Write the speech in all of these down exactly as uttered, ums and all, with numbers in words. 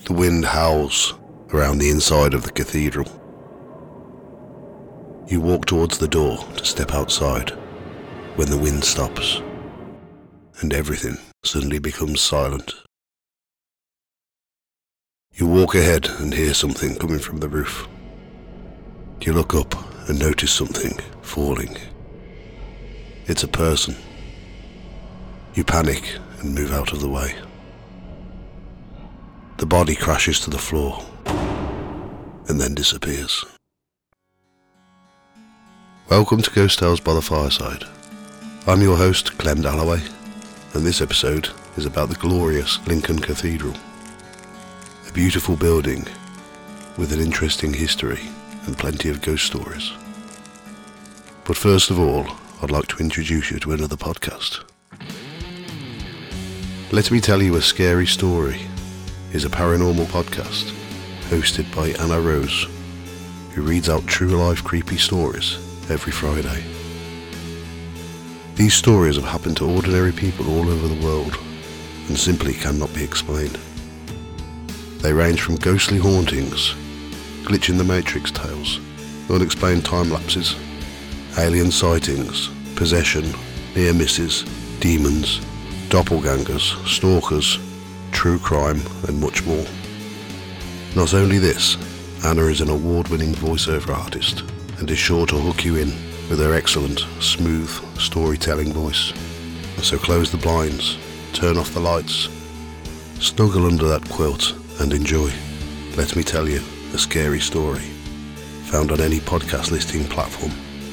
The wind howls around the inside of the cathedral. You walk towards the door to step outside when the wind stops and everything suddenly becomes silent. You walk ahead and hear something coming from the roof. You look up and notice something falling. It's a person. You panic and move out of the way. The body crashes to the floor and then disappears. Welcome to Ghost Tales by the Fireside. I'm your host, Clem Dalloway, and this episode is about the glorious Lincoln Cathedral. A beautiful building with an interesting history and plenty of ghost stories. But first of all, I'd like to introduce you to another podcast. Let Me Tell You a Scary Story is a paranormal podcast hosted by Anna Rose, who reads out true-life creepy stories every Friday. These stories have happened to ordinary people all over the world and simply cannot be explained. They range from ghostly hauntings, glitch in the matrix tales, unexplained time lapses, alien sightings, possession, near misses, demons, doppelgangers, stalkers, true crime, and much more. Not only this, Anna is an award-winning voiceover artist and is sure to hook you in with her excellent, smooth, storytelling voice. So close the blinds, turn off the lights, snuggle under that quilt and enjoy Let Me Tell You a Scary Story, found on any podcast listing platform.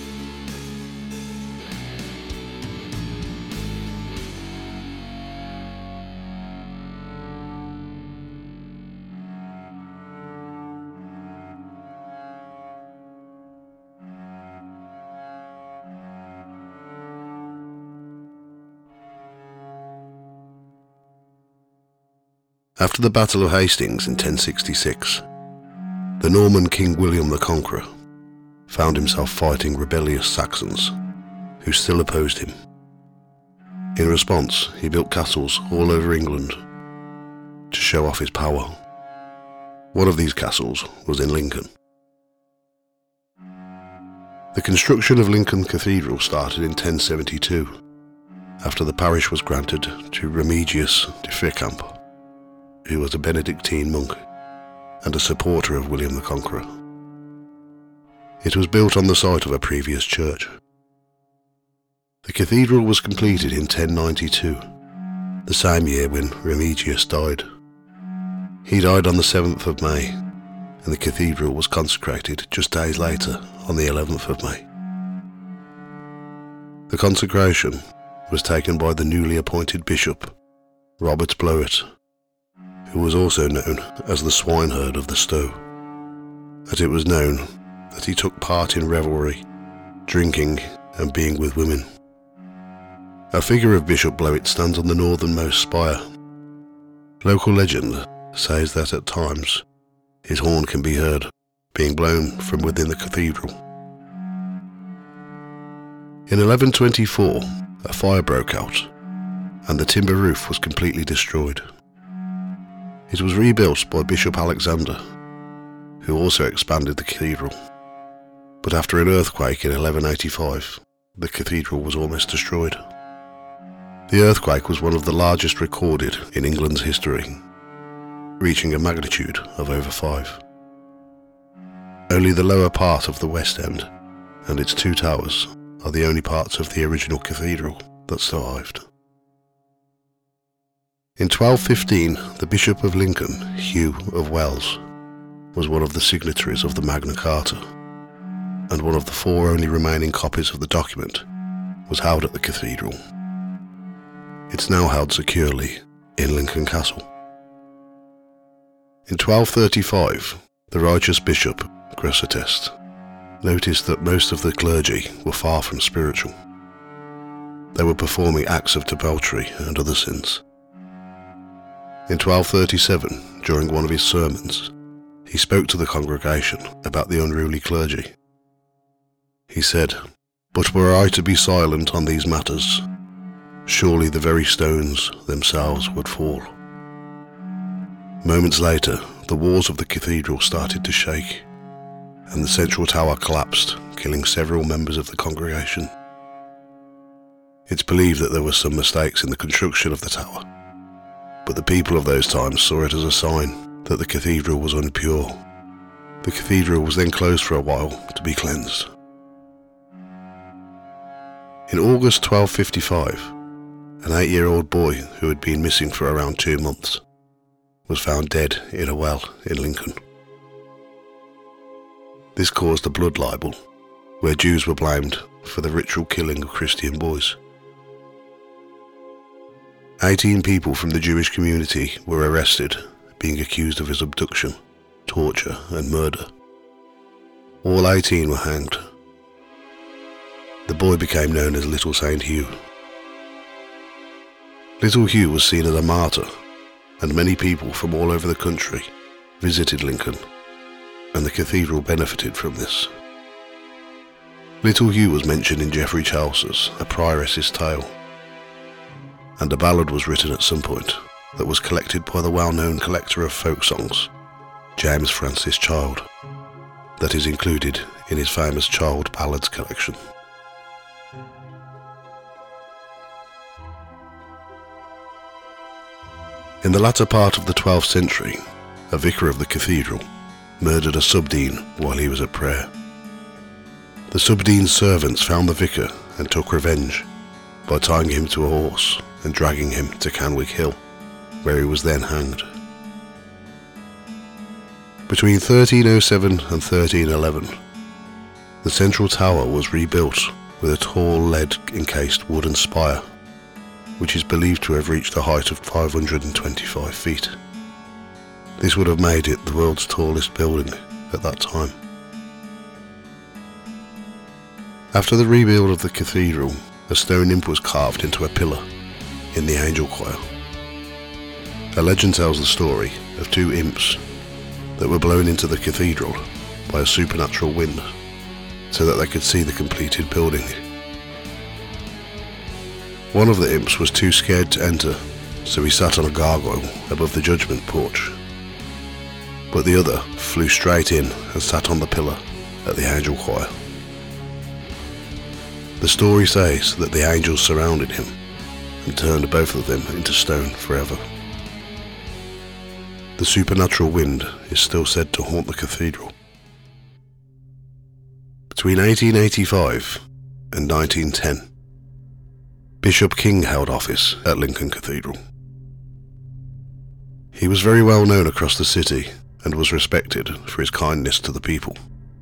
After the Battle of Hastings in ten sixty-six, the Norman King William the Conqueror found himself fighting rebellious Saxons who still opposed him. In response, he built castles all over England to show off his power. One of these castles was in Lincoln. The construction of Lincoln Cathedral started in ten seventy-two, after the parish was granted to Remigius de Ficamp, who was a Benedictine monk and a supporter of William the Conqueror. It was built on the site of a previous church. The cathedral was completed in ten ninety-two, the same year when Remigius died. He died on the seventh of May, and the cathedral was consecrated just days later on the eleventh of May. The consecration was taken by the newly appointed bishop, Robert Blowett, who was also known as the swineherd of the Stow, as it was known that he took part in revelry, drinking and being with women. A figure of Bishop Blowett stands on the northernmost spire. Local legend says that at times his horn can be heard being blown from within the cathedral. In eleven twenty-four, a fire broke out and the timber roof was completely destroyed. It was rebuilt by Bishop Alexander, who also expanded the cathedral. But after an earthquake in eleven eighty-five, the cathedral was almost destroyed. The earthquake was one of the largest recorded in England's history, reaching a magnitude of over five. Only the lower part of the West End and its two towers are the only parts of the original cathedral that survived. In twelve fifteen, the Bishop of Lincoln, Hugh of Wells, was one of the signatories of the Magna Carta, and one of the four only remaining copies of the document was held at the cathedral. It's now held securely in Lincoln Castle. In twelve thirty-five, the righteous Bishop, Grosseteste, noticed that most of the clergy were far from spiritual. They were performing acts of debauchery and other sins. In twelve thirty-seven, during one of his sermons, he spoke to the congregation about the unruly clergy. He said, "But were I to be silent on these matters, surely the very stones themselves would fall." Moments later, the walls of the cathedral started to shake, and the central tower collapsed, killing several members of the congregation. It's believed that there were some mistakes in the construction of the tower, but the people of those times saw it as a sign that the cathedral was impure. The cathedral was then closed for a while to be cleansed. In August twelve fifty-five, an eight-year-old boy who had been missing for around two months was found dead in a well in Lincoln. This caused a blood libel, where Jews were blamed for the ritual killing of Christian boys. Eighteen people from the Jewish community were arrested, being accused of his abduction, torture and murder. All eighteen were hanged. The boy became known as Little Saint Hugh. Little Hugh was seen as a martyr, and many people from all over the country visited Lincoln, and the cathedral benefited from this. Little Hugh was mentioned in Geoffrey Chaucer's A Prioress's Tale, and a ballad was written at some point that was collected by the well-known collector of folk songs, James Francis Child, that is included in his famous Child Ballads collection. In the latter part of the twelfth century, a vicar of the cathedral murdered a subdean while he was at prayer. The subdean's servants found the vicar and took revenge by tying him to a horse and dragging him to Canwig Hill, where he was then hanged. Between thirteen oh seven and thirteen eleven, the central tower was rebuilt with a tall lead-encased wooden spire, which is believed to have reached a height of five hundred twenty-five feet. This would have made it the world's tallest building at that time. After the rebuild of the cathedral, a stone imp was carved into a pillar in the angel choir. A legend tells the story of two imps that were blown into the cathedral by a supernatural wind so that they could see the completed building. One of the imps was too scared to enter, so he sat on a gargoyle above the judgment porch. But the other flew straight in and sat on the pillar at the angel choir. The story says that the angels surrounded him and turned both of them into stone forever. The supernatural wind is still said to haunt the cathedral. Between eighteen eighty-five and nineteen ten, Bishop King held office at Lincoln Cathedral. He was very well known across the city and was respected for his kindness to the people.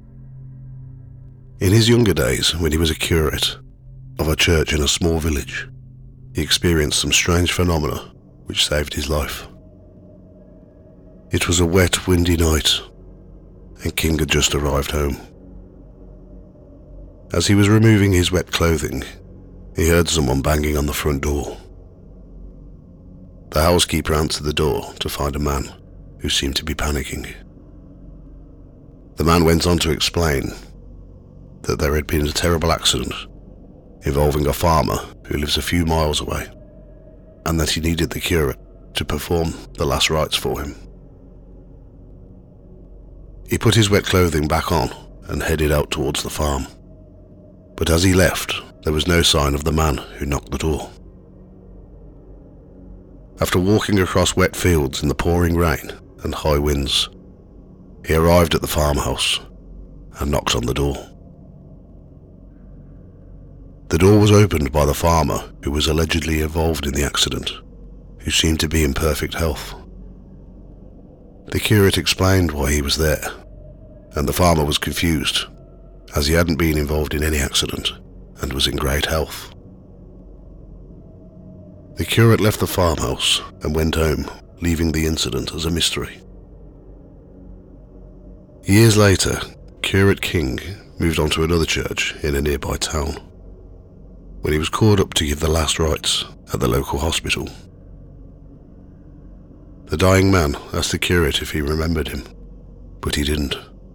In his younger days, when he was a curate of a church in a small village, he experienced some strange phenomena which saved his life. It was a wet, windy night, and King had just arrived home. As he was removing his wet clothing, he heard someone banging on the front door. The housekeeper answered the door to find a man who seemed to be panicking. The man went on to explain that there had been a terrible accident involving a farmer who lives a few miles away, and that he needed the curate to perform the last rites for him. He put his wet clothing back on and headed out towards the farm, but as he left, there was no sign of the man who knocked the door. After walking across wet fields in the pouring rain and high winds, he arrived at the farmhouse and knocked on the door. The door was opened by the farmer who was allegedly involved in the accident, who seemed to be in perfect health. The curate explained why he was there, and the farmer was confused, as he hadn't been involved in any accident and was in great health. The curate left the farmhouse and went home, leaving the incident as a mystery. Years later, Curate King moved on to another church in a nearby town. When he was called up to give the last rites at the local hospital, the dying man asked the curate if he remembered him, but he didn't.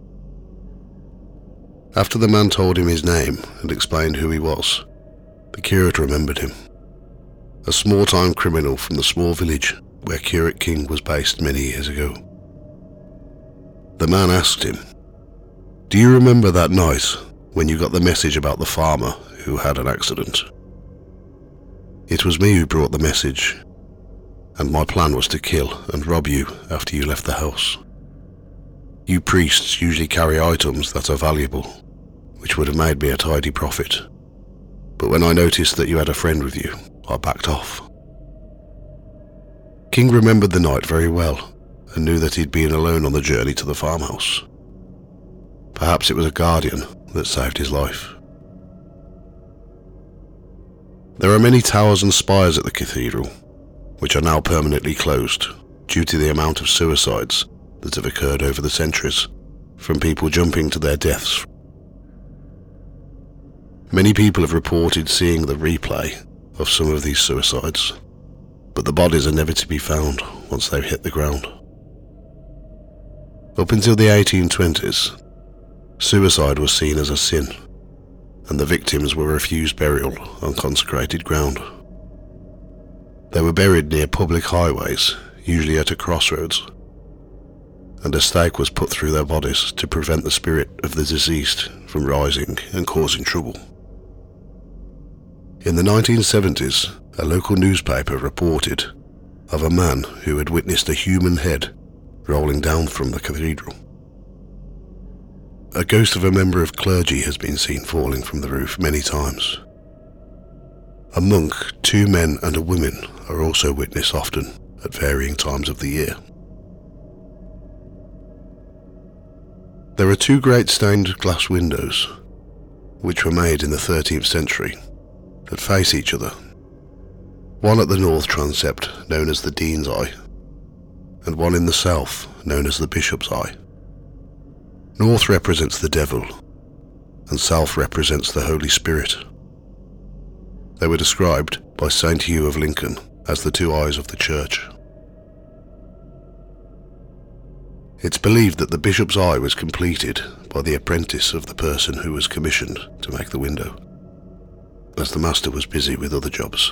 After the man told him his name and explained who he was, the curate remembered him. A small-time criminal from the small village where Curate King was based many years ago. The man asked him, "Do you remember that night when you got the message about the farmer who had an accident? It was me who brought the message, and my plan was to kill and rob you after you left the house. You priests usually carry items that are valuable, which would have made me a tidy profit. But when I noticed that you had a friend with you, I backed off." King remembered the night very well and knew that he'd been alone on the journey to the farmhouse. Perhaps it was a guardian that saved his life. There are many towers and spires at the cathedral, which are now permanently closed due to the amount of suicides that have occurred over the centuries from people jumping to their deaths. Many people have reported seeing the replay of some of these suicides, but the bodies are never to be found once they've hit the ground. Up until the eighteen twenties, suicide was seen as a sin, and the victims were refused burial on consecrated ground. They were buried near public highways, usually at a crossroads, and a stake was put through their bodies to prevent the spirit of the deceased from rising and causing trouble. In the nineteen seventies, a local newspaper reported of a man who had witnessed a human head rolling down from the cathedral. A ghost of a member of clergy has been seen falling from the roof many times. A monk, two men and a woman are also witnessed often at varying times of the year. There are two great stained glass windows, which were made in the thirteenth century, that face each other. One at the north transept, known as the Dean's Eye, and one in the south, known as the Bishop's Eye. North represents the devil, and south represents the Holy Spirit. They were described by Saint Hugh of Lincoln as the two eyes of the church. It's believed that the Bishop's Eye was completed by the apprentice of the person who was commissioned to make the window, as the master was busy with other jobs.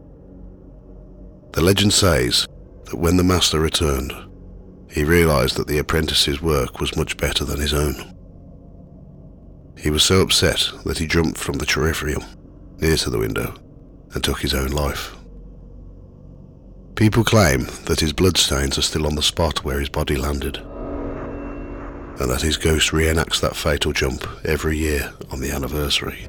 The legend says that when the master returned, he realised that the apprentice's work was much better than his own. He was so upset that he jumped from the terrarium near to the window and took his own life. People claim that his bloodstains are still on the spot where his body landed, and that his ghost reenacts that fatal jump every year on the anniversary.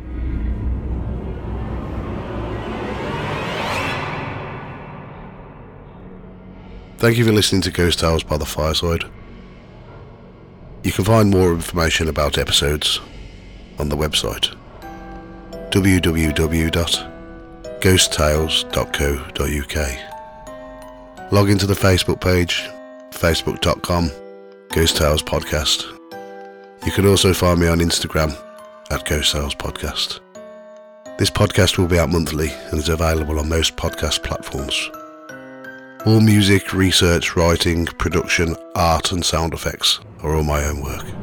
Thank you for listening to Ghost Tales by the Fireside. You can find more information about episodes on the website w w w dot ghost tales dot co dot u k. Log into the Facebook page, facebook dot com Ghost Tales Podcast. You can also find me on Instagram at Ghost Tales Podcast. This podcast will be out monthly and is available on most podcast platforms. All music, research, writing, production, art and sound effects are all my own work.